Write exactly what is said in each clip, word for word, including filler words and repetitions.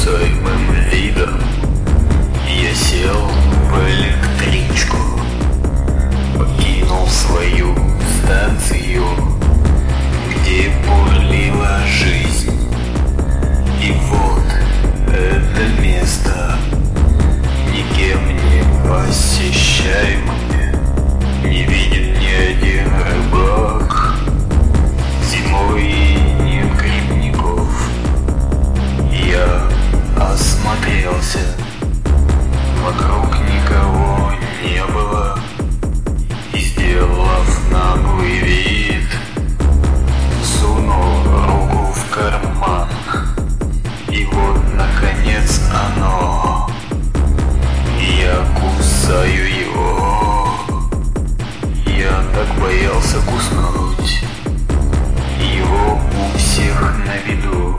непроницаемым видом я сел в электричку, покинул свою станцию, где бурлила жизнь. И вот это место, никем не посещаемое, не видит ни один рыбак. Зимой нет грибников. Я осмотрелся, вокруг никого не было, и, сделав наглый вид, сунул руку в карман. И вот, наконец, оно. Я кусаю его. Я так боялся куснуть его у всех на виду.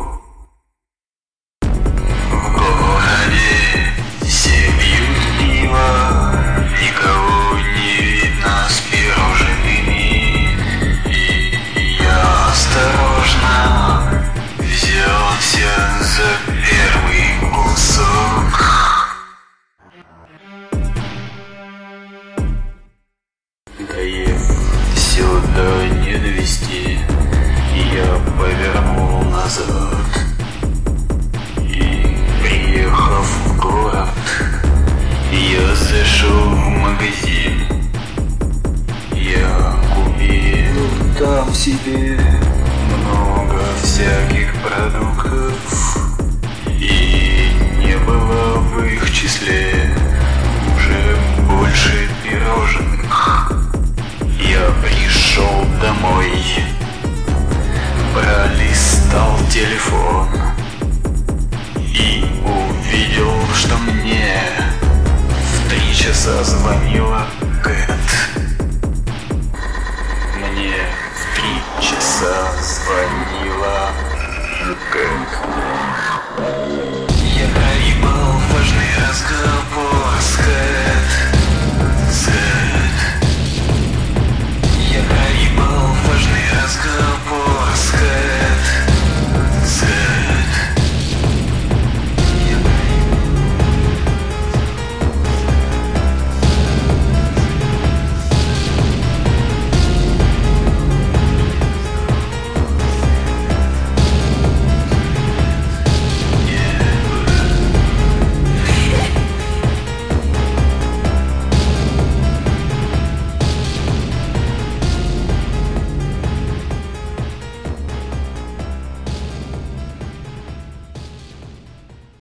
В городе все пьют пиво, никого не видно с пирожными. И я осторожно взялся за первый кусок. Доев сюда не довести, я повернул назад. И, приехав в город, я зашел в магазин. Я купил там себе много всяких продуктов, и не было в их числе уже больше пирожных. Я пришел домой, пролистал телефон и увидел, что мне в три часа звонила Кэт. Мне в три часа звонила Кэт.